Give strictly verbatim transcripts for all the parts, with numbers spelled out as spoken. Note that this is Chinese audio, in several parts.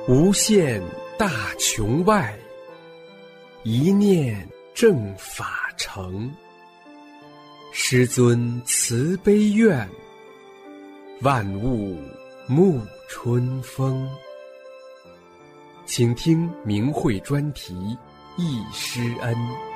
无限大穹外，一念正法成。师尊慈悲愿，万物沐春风。请听明慧专题忆师恩。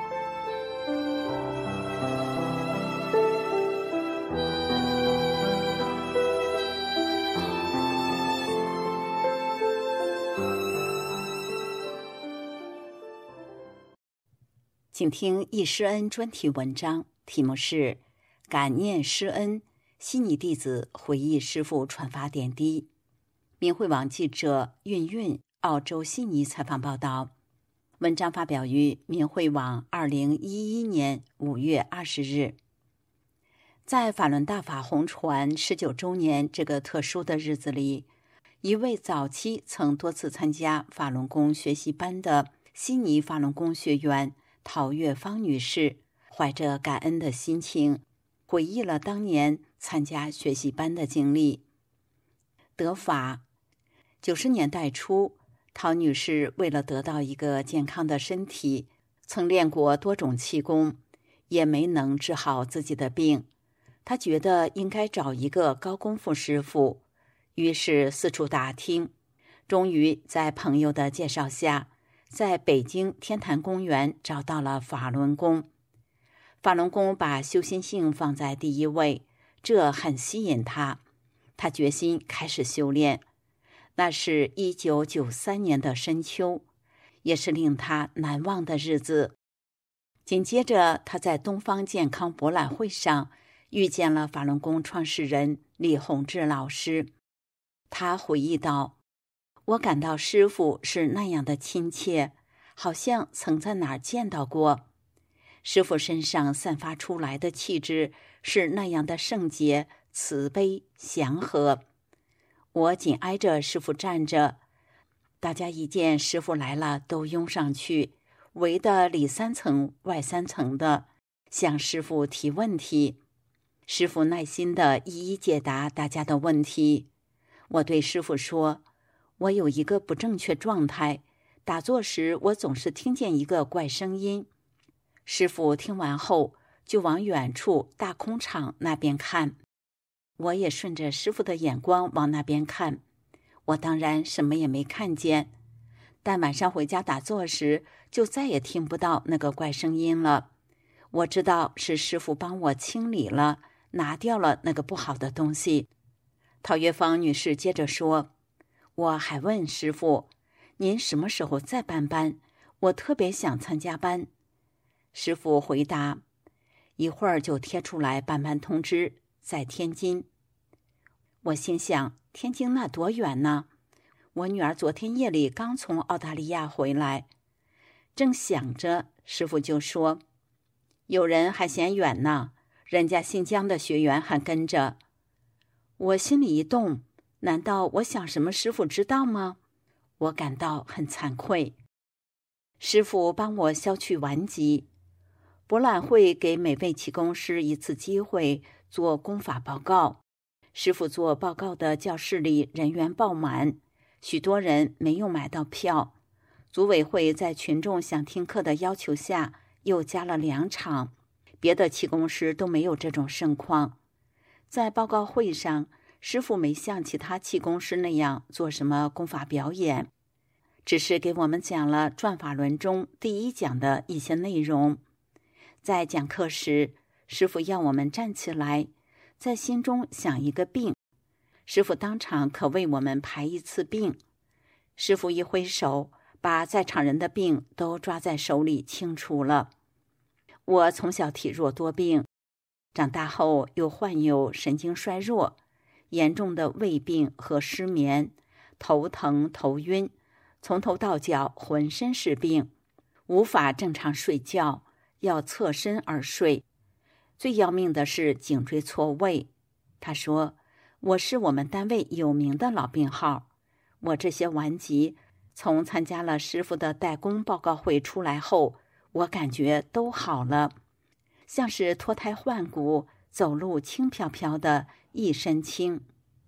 请听忆师恩专题文章，题目是《感念师恩，悉尼弟子回忆师父传法点滴》。明慧网记者韵韵澳洲悉尼采访报道，文章发表于明慧网二零一一年五月二十日。在法轮大法红传十九周年这个特殊的日子里，一位早期曾多次参加法轮功学习班的悉尼法轮功学员陶月芳女士，怀着感恩的心情，回忆了当年参加学习班的经历。得法，九十年代初，陶女士为了得到一个健康的身体，曾练过多种气功，也没能治好自己的病。她觉得应该找一个高功夫师傅，于是四处打听，终于在朋友的介绍下，在北京天坛公园找到了法轮功。法轮功把修心性放在第一位，这很吸引他。他决心开始修炼。那是一九九三年的深秋，也是令他难忘的日子。紧接着，他在东方健康博览会上遇见了法轮功创始人李洪志老师。他回忆道，我感到师父是那样的亲切，好像曾在哪儿见到过。师父身上散发出来的气质是那样的圣洁、慈悲、祥和。我紧挨着师父站着，大家一见师父来了都拥上去，围得里三层外三层的，向师父提问题。师父耐心地一一解答大家的问题。我对师父说，我有一个不正确状态，打坐时我总是听见一个怪声音。师父听完后就往远处大空场那边看，我也顺着师父的眼光往那边看，我当然什么也没看见。但晚上回家打坐时就再也听不到那个怪声音了。我知道是师父帮我清理了，拿掉了那个不好的东西。陶月芳女士接着说，我还问师父，您什么时候再办班？我特别想参加班。师父回答，一会儿就贴出来办班通知，在天津。我心想，天津那多远呢？我女儿昨天夜里刚从澳大利亚回来。正想着，师父就说，有人还嫌远呢，人家新疆的学员还跟着。我心里一动，难道我想什么师父知道吗？我感到很惭愧。师父帮我消去顽疾。博览会给每位气功师一次机会做功法报告。师父做报告的教室里人员爆满，许多人没有买到票。组委会在群众想听课的要求下，又加了两场，别的气功师都没有这种盛况。在报告会上，师父没像其他气功师那样做什么功法表演，只是给我们讲了转法轮中第一讲的一些内容。在讲课时，师父要我们站起来，在心中想一个病。师父当场可为我们排一次病。师父一挥手，把在场人的病都抓在手里清除了。我从小体弱多病，长大后又患有神经衰弱，严重的胃病和失眠，头疼头晕，从头到脚浑身是病，无法正常睡觉，要侧身而睡。最要命的是颈椎错位。他说，我是我们单位有名的老病号。我这些顽疾，从参加了师父的代工报告会出来后，我感觉都好了，像是脱胎换骨，走路轻飘飘的，一身轻。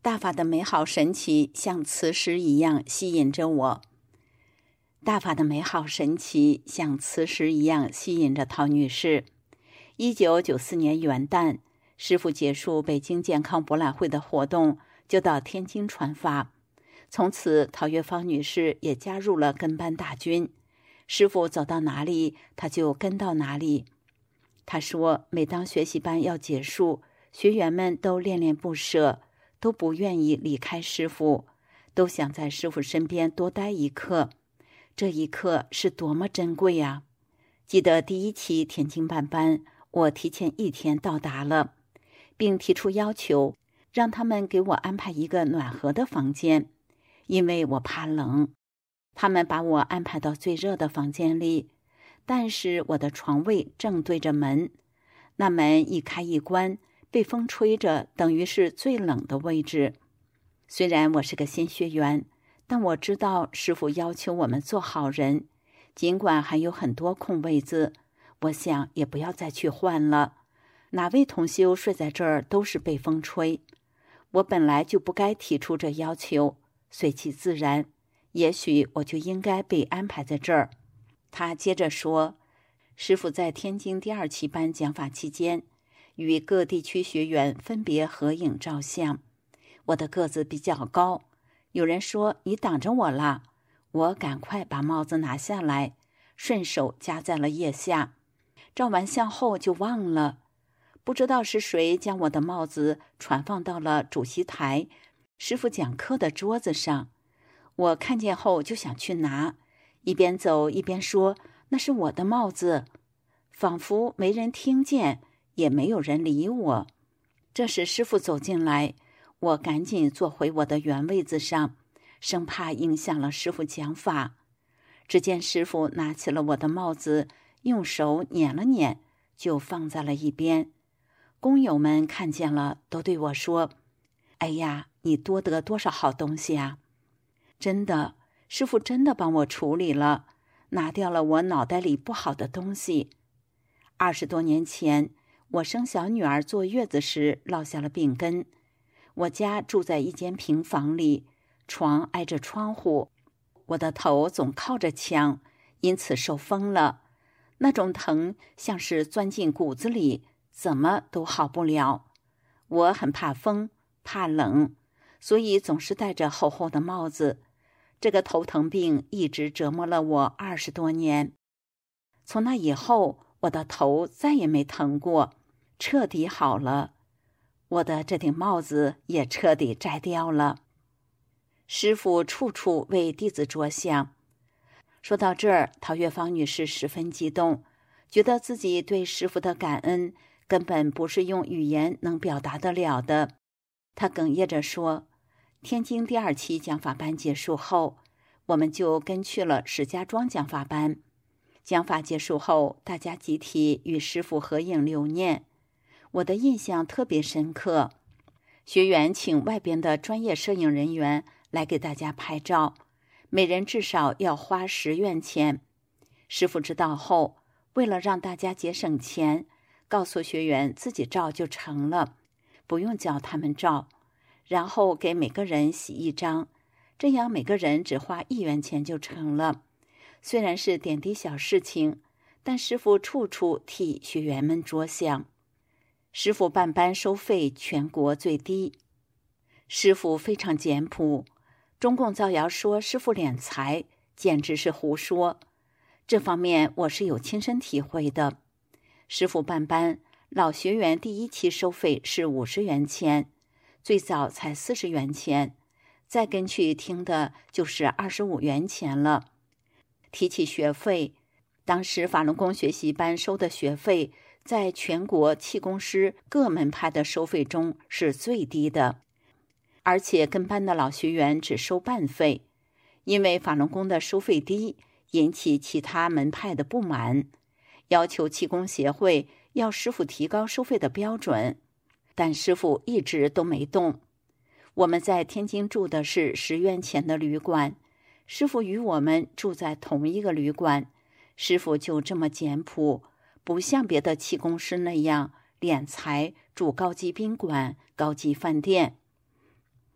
大法的美好神奇像磁石一样吸引着我。大法的美好神奇像磁石一样吸引着陶女士。一九九四年元旦，师父结束北京健康博览会的活动，就到天津传法。从此，陶月芳女士也加入了跟班大军。师父走到哪里，她就跟到哪里。她说，每当学习班要结束，学员们都恋恋不舍，都不愿意离开师父，都想在师父身边多待一刻。这一刻是多么珍贵呀！记得第一期天津办班，我提前一天到达了，并提出要求，让他们给我安排一个暖和的房间，因为我怕冷。他们把我安排到最热的房间里，但是我的床位正对着门，那门一开一关，被风吹着，等于是最冷的位置。虽然我是个新学员，但我知道师父要求我们做好人，尽管还有很多空位子，我想也不要再去换了。哪位同修睡在这儿都是被风吹，我本来就不该提出这要求，随其自然，也许我就应该被安排在这儿。他接着说，师父在天津第二期班讲法期间，与各地区学员分别合影照相。我的个子比较高，有人说你挡着我了，我赶快把帽子拿下来，顺手夹在了腋下。照完相后就忘了，不知道是谁将我的帽子传放到了主席台师父讲课的桌子上。我看见后就想去拿，一边走一边说，那是我的帽子，仿佛没人听见，也没有人理我。这时师父走进来，我赶紧坐回我的原位子上，生怕影响了师父讲法。只见师父拿起了我的帽子，用手捻了捻，就放在了一边。工友们看见了，都对我说，哎呀，你多得多少好东西啊！真的，师父真的帮我处理了，拿掉了我脑袋里不好的东西。二十多年前，我生小女儿坐月子时落下了病根。我家住在一间平房里，床挨着窗户，我的头总靠着墙，因此受风了。那种疼像是钻进骨子里，怎么都好不了。我很怕风，怕冷，所以总是戴着厚厚的帽子。这个头疼病一直折磨了我二十多年。从那以后，我的头再也没疼过，彻底好了。我的这顶帽子也彻底摘掉了。师父处处为弟子着想。说到这儿，陶月芳女士十分激动，觉得自己对师父的感恩根本不是用语言能表达得了的。她哽咽着说，天津第二期讲法班结束后，我们就跟去了石家庄讲法班。讲法结束后，大家集体与师父合影留念。我的印象特别深刻，学员请外边的专业摄影人员来给大家拍照，每人至少要花十元钱。师父知道后，为了让大家节省钱，告诉学员自己照就成了，不用教他们照，然后给每个人洗一张，这样每个人只花一元钱就成了。虽然是点滴小事情，但师父处处替学员们着想。师父办班收费全国最低。师父非常简朴，中共造谣说师父敛财，简直是胡说。这方面我是有亲身体会的。师父办班，老学员第一期收费是五十元钱，最早才四十元钱，再跟去听的就是二十五元钱了。提起学费，当时法轮功学习班收的学费，在全国气功师各门派的收费中是最低的，而且跟班的老学员只收半费。因为法轮功的收费低，引起其他门派的不满，要求气功协会要师父提高收费的标准，但师父一直都没动。我们在天津住的是十元钱的旅馆，师父与我们住在同一个旅馆，师父就这么简朴，不像别的气功师那样敛财住高级宾馆、高级饭店。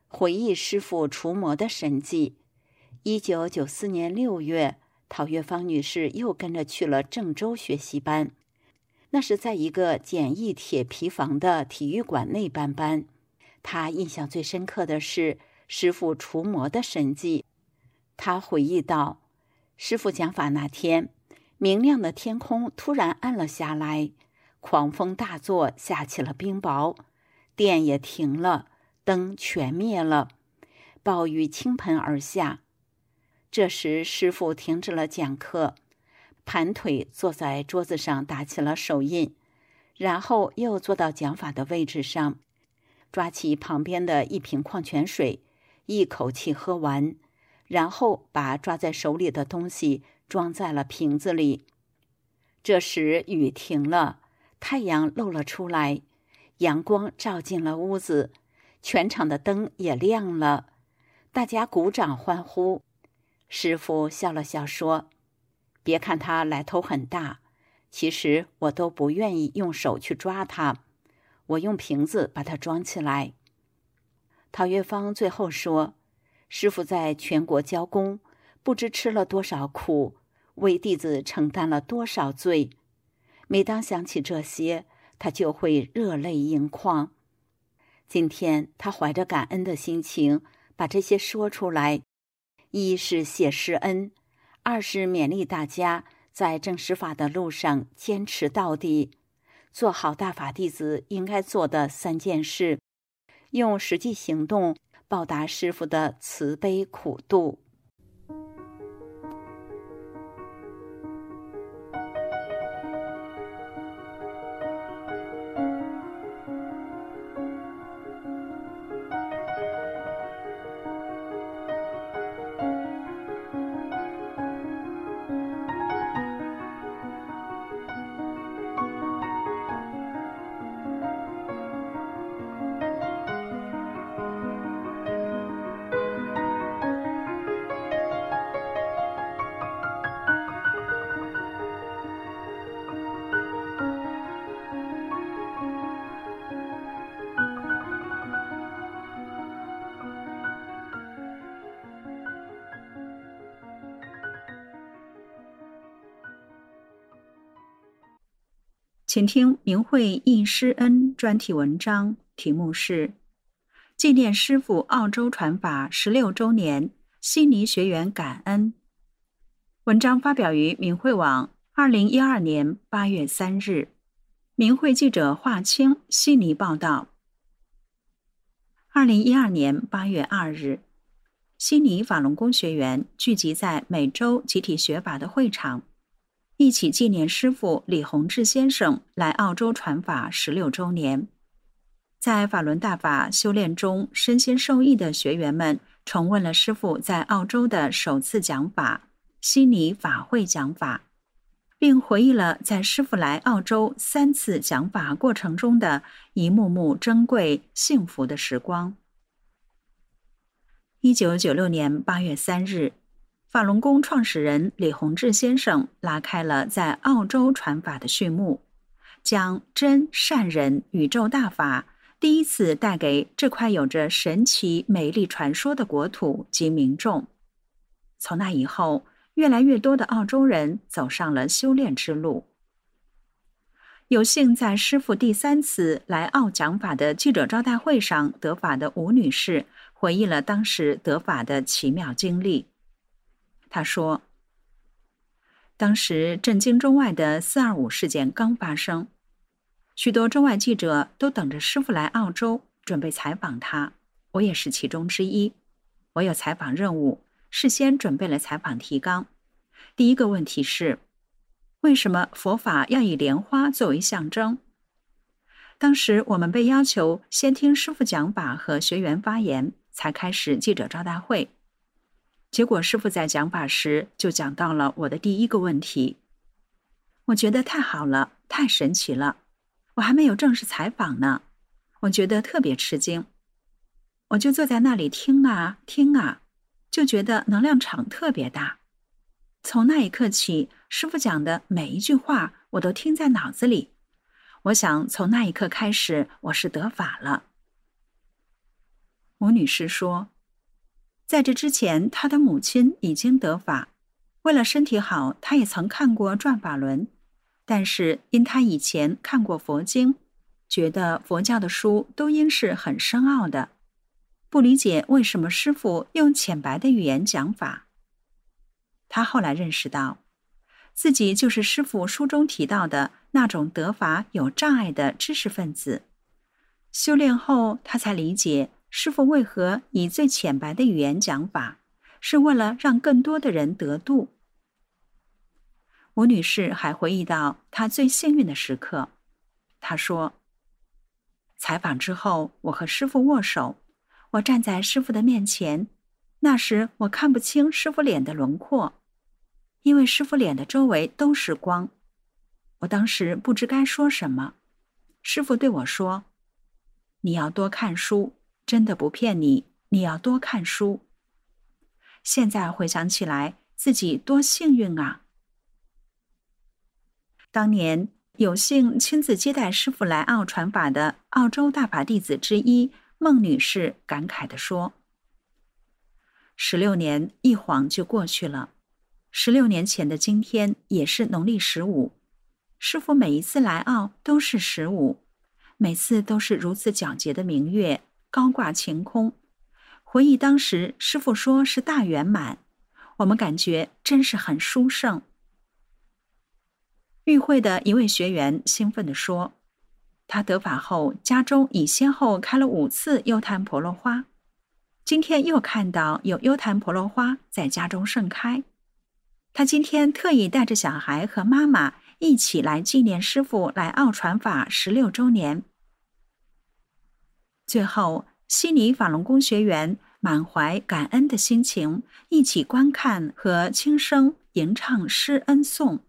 回忆师父除魔的神迹。一九九四年六月，陶月芳女士又跟着去了郑州学习班，那是在一个简易铁皮房的体育馆内办班。她印象最深刻的是师父除魔的神迹。她回忆道，师父讲法那天，明亮的天空突然暗了下来，狂风大作，下起了冰雹，电也停了，灯全灭了，暴雨倾盆而下。这时师父停止了讲课，盘腿坐在桌子上打起了手印，然后又坐到讲法的位置上，抓起旁边的一瓶矿泉水，一口气喝完，然后把抓在手里的东西装在了瓶子里。这时雨停了，太阳露了出来，阳光照进了屋子，全场的灯也亮了，大家鼓掌欢呼。师父笑了笑说，别看它来头很大，其实我都不愿意用手去抓它，我用瓶子把它装起来。陶月芳最后说，师父在全国教功，不知吃了多少苦，为弟子承担了多少罪。每当想起这些，他就会热泪盈眶。今天他怀着感恩的心情把这些说出来，一是谢师恩，二是勉励大家在证实法的路上坚持到底，做好大法弟子应该做的三件事，用实际行动报答师父的慈悲苦度。 请听明慧忆师恩专题文章，题目是纪念师父澳洲传法十六周年，悉尼学员感恩。文章发表于明慧网二零一二年八月三日。明慧记者华清悉尼报道。二零一二年八月二日，悉尼法轮功学员聚集在每周集体学法的会场，一起纪念师父李洪志先生来澳洲传法十六周年。在法轮大法修炼中身心受益的学员们重温了师父在澳洲的首次讲法悉尼法会讲法，并回忆了在师父来澳洲三次讲法过程中的一幕幕珍贵幸福的时光。一九九六年八月三日，法轮功创始人李洪志先生拉开了在澳洲传法的序幕，将真善人宇宙大法第一次带给这块有着神奇美丽传说的国土及民众。从那以后，越来越多的澳洲人走上了修炼之路。有幸在师父第三次来澳讲法的记者招待会上得法的吴女士回忆了当时得法的奇妙经历。她说，当时震惊中外的四二五事件刚发生，许多中外记者都等着师父来澳洲，准备采访他，我也是其中之一。我有采访任务，事先准备了采访提纲。第一个问题是，为什么佛法要以莲花作为象征？当时我们被要求先听师父讲法和学员发言，才开始记者招待会。结果师父在讲法时就讲到了我的第一个问题，我觉得太好了，太神奇了，我还没有正式采访呢，我觉得特别吃惊。我就坐在那里听啊听啊，就觉得能量场特别大。从那一刻起，师父讲的每一句话我都听在脑子里，我想从那一刻开始，我是得法了。 吴女士说，在这之前，她的母亲已经得法，为了身体好，她也曾看过转法轮，但是因她以前看过佛经，觉得佛教的书都应是很深奥的，不理解为什么师父用浅白的语言讲法。她后来认识到，自己就是师父书中提到的那种得法有障碍的知识分子。修炼后，她才理解师父为何以最浅白的语言讲法，是为了让更多的人得度。吴女士还回忆到她最幸运的时刻。她说，采访之后，我和师父握手，我站在师父的面前，那时我看不清师父脸的轮廓，因为师父脸的周围都是光。我当时不知该说什么。师父对我说，你要多看书，真的不骗你，你要多看书。现在回想起来，自己多幸运啊！当年有幸亲自接待师父来澳传法的澳洲大法弟子之一孟女士感慨地说，十六年一晃就过去了，十六年前的今天也是农历十五，师父每一次来澳都是十五，每次都是如此皎洁的明月，高挂晴空。回忆当时师父说是大圆满，我们感觉真是很殊胜。与会的一位学员兴奋地说，他得法后家中已先后开了五次优昙婆罗花，今天又看到有优昙婆罗花在家中盛开。他今天特意带着小孩和妈妈一起来纪念师父来澳传法十六周年。最后，悉尼法轮功学员满怀感恩的心情，一起观看和轻声吟唱施恩颂。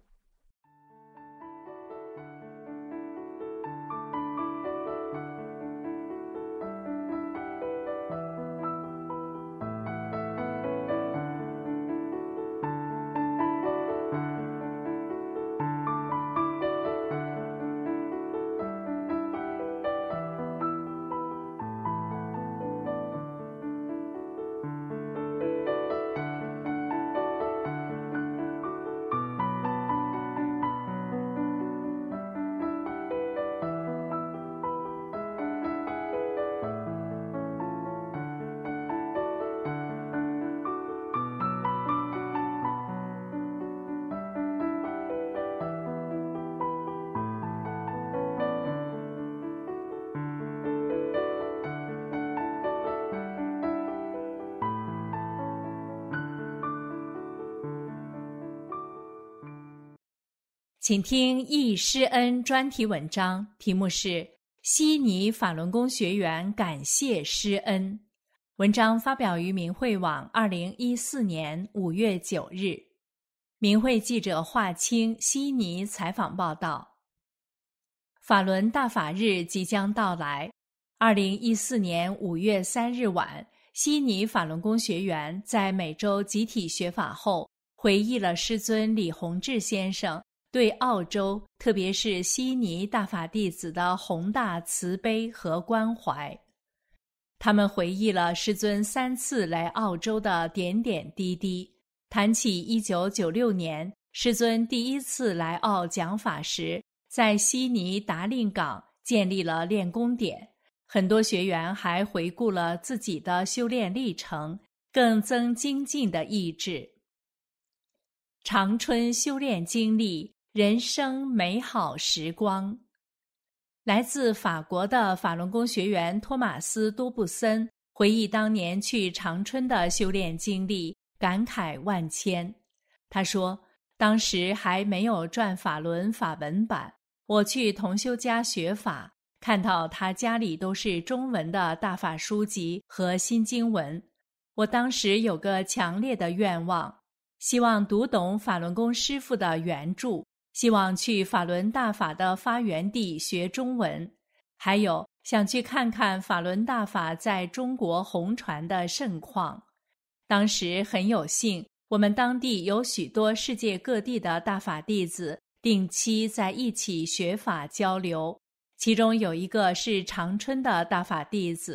请听易师恩专题文章，题目是悉尼法轮功学员感谢师恩。文章发表于明慧网二零一四年五月九日。明慧记者华清悉尼采访报道。法轮大法日即将到来。二零一四年五月三日晚，悉尼法轮功学员在每周集体学法后，回忆了师尊李洪志先生对澳洲，特别是悉尼大法弟子的宏大慈悲和关怀。他们回忆了师尊三次来澳洲的点点滴滴，谈起一九九六年师尊第一次来澳讲法时，在悉尼达令港建立了练功点，很多学员还回顾了自己的修炼历程，更增精进的意志。长春修炼经历，人生美好时光。来自法国的法轮功学员托马斯·多布森回忆当年去长春的修炼经历，感慨万千。他说，当时还没有转法轮法文版，我去同修家学法，看到他家里都是中文的大法书籍和新经文。我当时有个强烈的愿望，希望读懂法轮功师父的原著，希望去法轮大法的发源地学中文，还有想去看看法轮大法在中国红传的盛况。当时很有幸，我们当地有许多世界各地的大法弟子定期在一起学法交流，其中有一个是长春的大法弟子，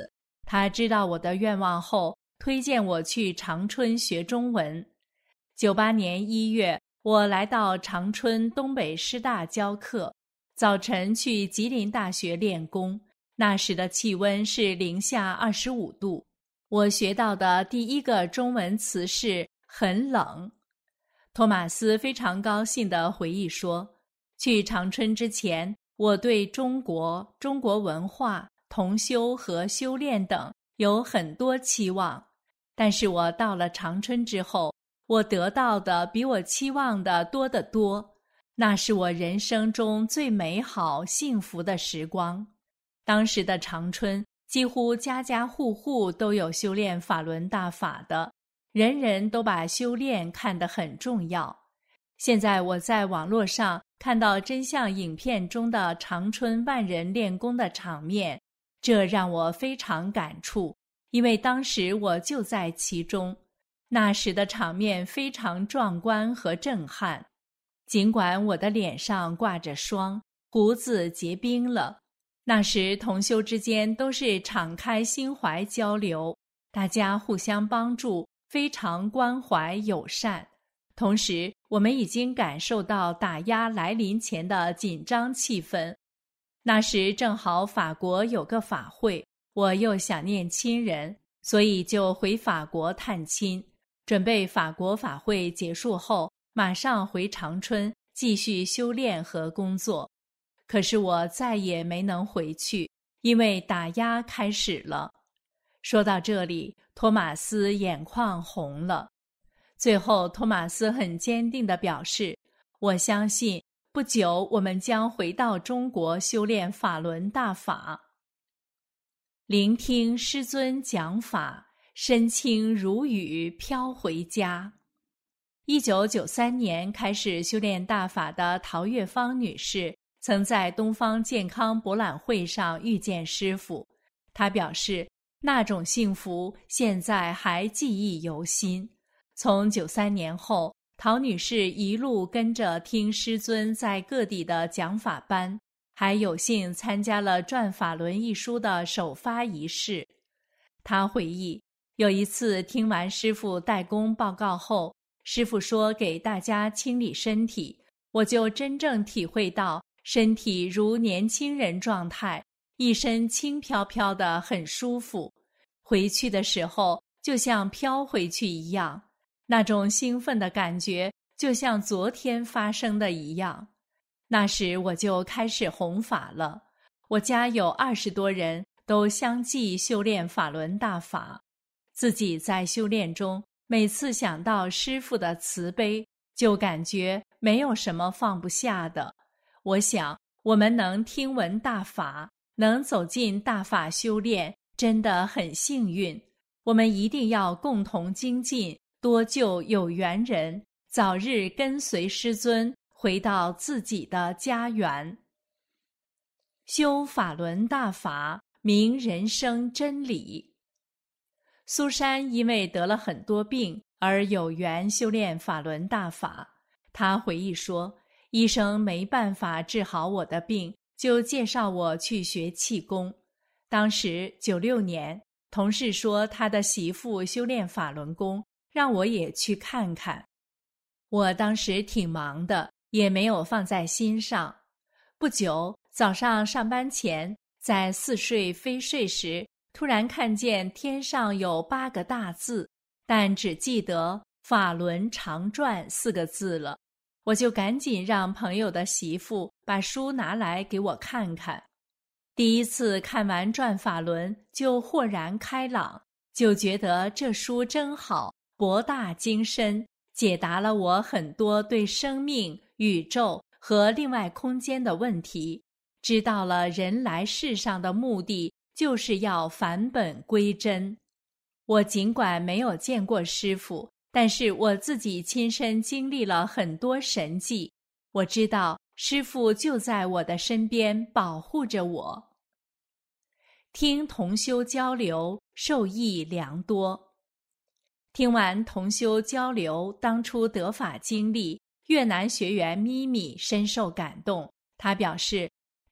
他知道我的愿望后，推荐我去长春学中文。九八年一月，我来到长春东北师大教课，早晨去吉林大学练功，那时的气温是零下二十五度。我学到的第一个中文词是很冷。托马斯非常高兴地回忆说，去长春之前，我对中国、中国文化、同修和修炼等有很多期望，但是我到了长春之后，我得到的比我期望的多得多，那是我人生中最美好幸福的时光。当时的长春几乎家家户户都有修炼法轮大法的，人人都把修炼看得很重要。现在我在网络上看到真相影片中的长春万人练功的场面，这让我非常感触，因为当时我就在其中。那时的场面非常壮观和震撼，尽管我的脸上挂着霜，胡子结冰了。那时同修之间都是敞开心怀交流，大家互相帮助，非常关怀友善。同时我们已经感受到打压来临前的紧张气氛。那时正好法国有个法会，我又想念亲人，所以就回法国探亲，准备法国法会结束后马上回长春继续修炼和工作。可是我再也没能回去，因为打压开始了。说到这里，托马斯眼眶红了。最后托马斯很坚定地表示，我相信不久我们将回到中国修炼法轮大法。聆听师尊讲法，身轻如雨飘回家。一九九三年开始修炼大法的陶月芳女士曾在东方健康博览会上遇见师父，她表示那种幸福现在还记忆犹新。从九三年后，陶女士一路跟着听师尊在各地的讲法班，还有幸参加了《转法轮》一书的首发仪式。她回忆，有一次听完师父代功报告后，师父说给大家清理身体，我就真正体会到身体如年轻人状态，一身轻飘飘的，很舒服。回去的时候就像飘回去一样，那种兴奋的感觉就像昨天发生的一样。那时我就开始弘法了，我家有二十多人都相继修炼法轮大法。自己在修炼中，每次想到师父的慈悲，就感觉没有什么放不下的。我想，我们能听闻大法，能走进大法修炼，真的很幸运。我们一定要共同精进，多救有缘人，早日跟随师尊回到自己的家园。修法轮大法，明人生真理。苏珊因为得了很多病而有缘修炼法轮大法。她回忆说，医生没办法治好我的病，就介绍我去学气功。当时九六年，同事说他的媳妇修炼法轮功，让我也去看看。我当时挺忙的，也没有放在心上。不久，早上上班前，在似睡非睡时，突然看见天上有八个大字，但只记得法轮常转四个字了。我就赶紧让朋友的媳妇把书拿来给我看看。第一次看完转法轮就豁然开朗，就觉得这书真好，博大精深，解答了我很多对生命、宇宙和另外空间的问题，知道了人来世上的目的就是要返本归真。我尽管没有见过师父，但是我自己亲身经历了很多神迹，我知道师父就在我的身边保护着我。听同修交流，受益良多。听完同修交流当初得法经历，越南学员咪咪深受感动。她表示，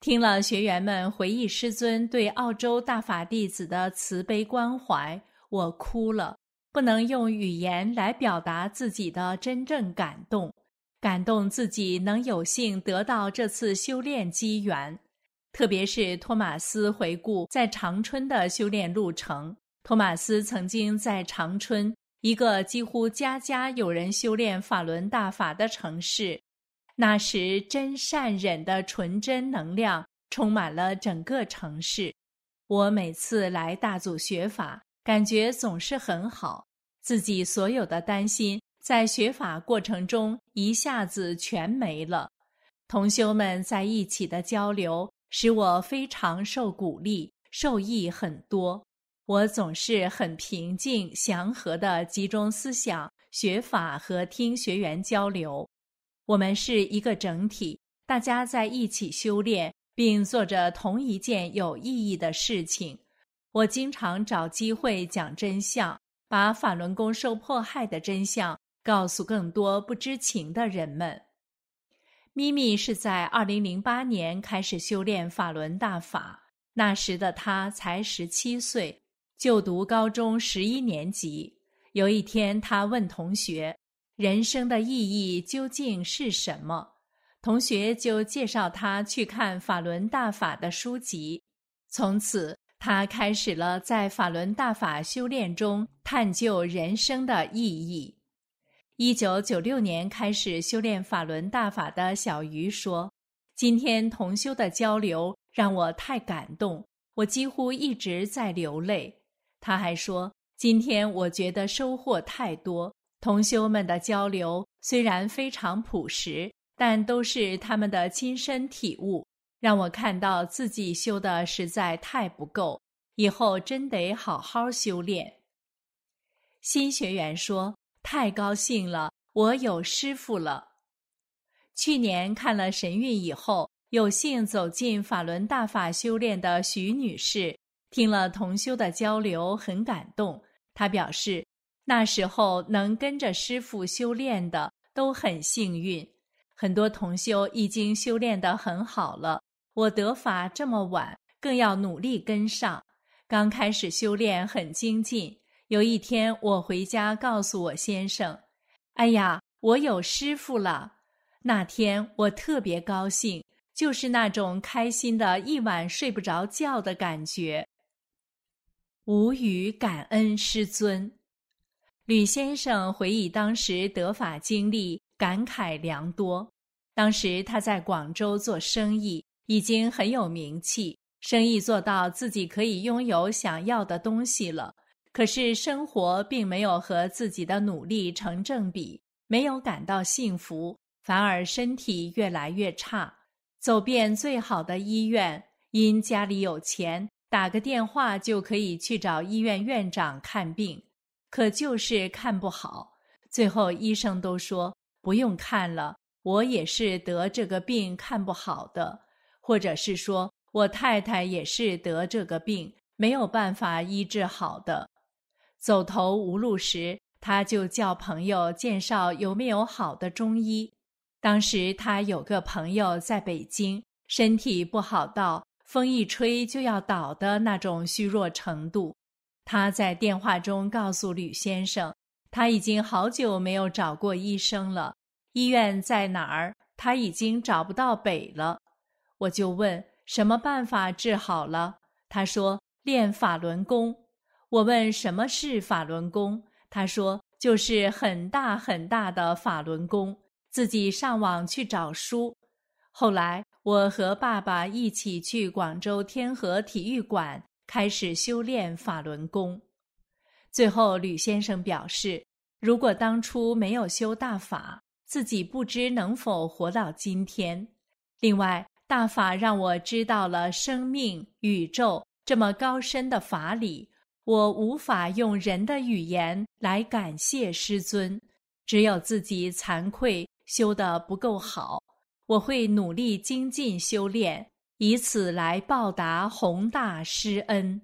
听了学员们回忆师尊对澳洲大法弟子的慈悲关怀，我哭了，不能用语言来表达自己的真正感动，感动自己能有幸得到这次修炼机缘。特别是托马斯回顾在长春的修炼路程，托马斯曾经在长春，一个几乎家家有人修炼法轮大法的城市，那时真善忍的纯真能量充满了整个城市。我每次来大祖学法，感觉总是很好，自己所有的担心在学法过程中一下子全没了。同修们在一起的交流使我非常受鼓励，受益很多。我总是很平静祥和地集中思想学法和听学员交流。我们是一个整体，大家在一起修炼，并做着同一件有意义的事情。我经常找机会讲真相，把法轮功受迫害的真相告诉更多不知情的人们。咪咪是在二零零八年开始修炼法轮大法，那时的她才十七岁，就读高中十一年级。有一天，她问同学，人生的意义究竟是什么？同学就介绍他去看法轮大法的书籍。从此，他开始了在法轮大法修炼中探究人生的意义。一九九六年开始修炼法轮大法的小鱼说，今天同修的交流让我太感动，我几乎一直在流泪。他还说，今天我觉得收获太多，同修们的交流虽然非常朴实，但都是他们的亲身体悟，让我看到自己修的实在太不够，以后真得好好修炼。新学员说，太高兴了，我有师父了。去年看了神韵以后，有幸走进法轮大法修炼的徐女士，听了同修的交流很感动。她表示，那时候能跟着师父修炼的都很幸运，很多同修已经修炼得很好了，我得法这么晚，更要努力跟上。刚开始修炼很精进，有一天我回家告诉我先生，哎呀，我有师父了。那天我特别高兴，就是那种开心的一晚睡不着觉的感觉。无语感恩师尊。吕先生回忆当时得法经历，感慨良多。当时他在广州做生意，已经很有名气，生意做到自己可以拥有想要的东西了，可是生活并没有和自己的努力成正比，没有感到幸福，反而身体越来越差。走遍最好的医院，因家里有钱，打个电话就可以去找医院院长看病，可就是看不好。最后医生都说，不用看了，我也是得这个病看不好的，或者是说我太太也是得这个病，没有办法医治好的。走投无路时，他就叫朋友介绍有没有好的中医。当时他有个朋友在北京，身体不好到风一吹就要倒的那种虚弱程度。他在电话中告诉吕先生，他已经好久没有找过医生了，医院在哪儿？他已经找不到北了。我就问，什么办法治好了？他说，练法轮功。我问什么是法轮功？他说，就是很大很大的法轮功，自己上网去找书。后来我和爸爸一起去广州天河体育馆开始修炼法轮功。最后吕先生表示，如果当初没有修大法，自己不知能否活到今天。另外，大法让我知道了生命、宇宙这么高深的法理，我无法用人的语言来感谢师尊，只有自己惭愧修得不够好。我会努力精进修炼，以此来报答宏大师恩。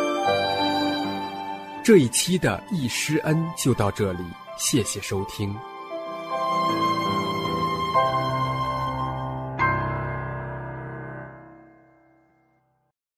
这一期的易师恩就到这里，谢谢收听。